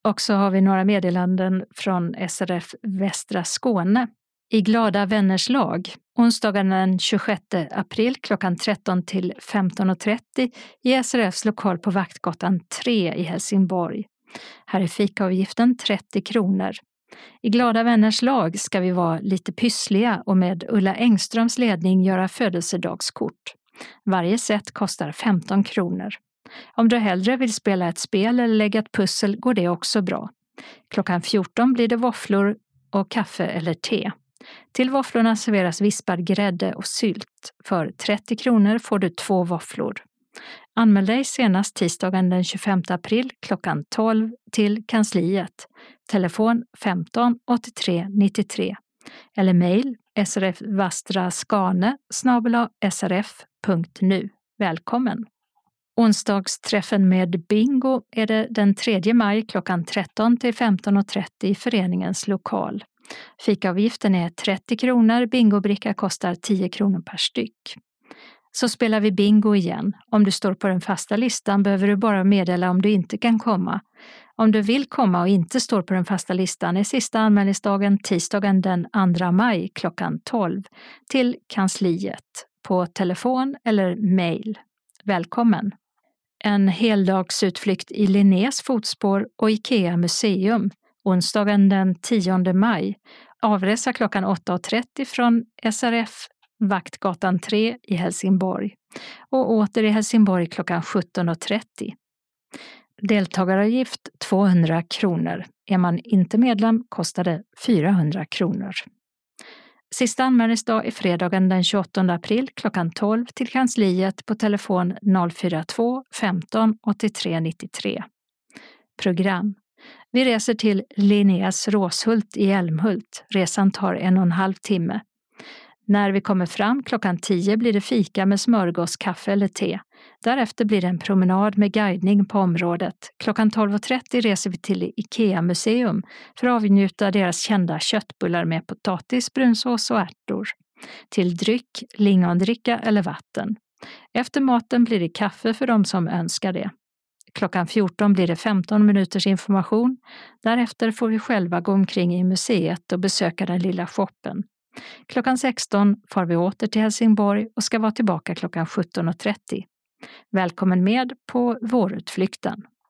Och så har vi några meddelanden från SRF Västra Skåne. I Glada vänners lag, onsdagen den 26 april klockan 13 till 15.30 i SRFs lokal på Vaktgatan 3 i Helsingborg. Här är fikaavgiften 30 kronor. I Glada vänners lag ska vi vara lite pyssliga och med Ulla Engströms ledning göra födelsedagskort. Varje set kostar 15 kronor. Om du hellre vill spela ett spel eller lägga ett pussel går det också bra. Klockan 14 blir det våfflor och kaffe eller te. Till våfflorna serveras vispad grädde och sylt. För 30 kronor får du 2 våfflor. Anmäl dig senast tisdagen den 25 april klockan 12 till kansliet. Telefon 15 83 93 eller mejl srfvastraskane@srf.nu. Välkommen! Onsdagsträffen med bingo är det den 3 maj klockan 13 till 15.30 i föreningens lokal. Fikaavgiften är 30 kronor, bingobricka kostar 10 kronor per styck. Så spelar vi bingo igen. Om du står på den fasta listan behöver du bara meddela om du inte kan komma. Om du vill komma och inte står på den fasta listan är sista anmälningsdagen tisdagen den 2 maj klockan 12 till kansliet på telefon eller mejl. Välkommen! En heldagsutflykt i Linnés fotspår och IKEA museum onsdagen den 10 maj. Avresa klockan 8.30 från SRF Vaktgatan 3 i Helsingborg och åter i Helsingborg klockan 17.30. Deltagaravgift 200 kronor. Är man inte medlem kostar det 400 kronor. Sista anmälningsdag är fredagen den 28 april klockan 12 till kansliet på telefon 042 15 83 93. Program. Vi reser till Linnés Råshult i Älmhult. Resan tar 1,5 timme. När vi kommer fram klockan 10 blir det fika med smörgås, kaffe eller te. Därefter blir det en promenad med guidning på området. Klockan 12.30 reser vi till IKEA museum för att avnjuta deras kända köttbullar med potatis, brunsås och ärtor. Till dryck, lingondricka eller vatten. Efter maten blir det kaffe för de som önskar det. Klockan 14 blir det 15 minuters information. Därefter får vi själva gå omkring i museet och besöka den lilla shoppen. Klockan 16 far vi åter till Helsingborg och ska vara tillbaka klockan 17.30. Välkommen med på vårutflykten!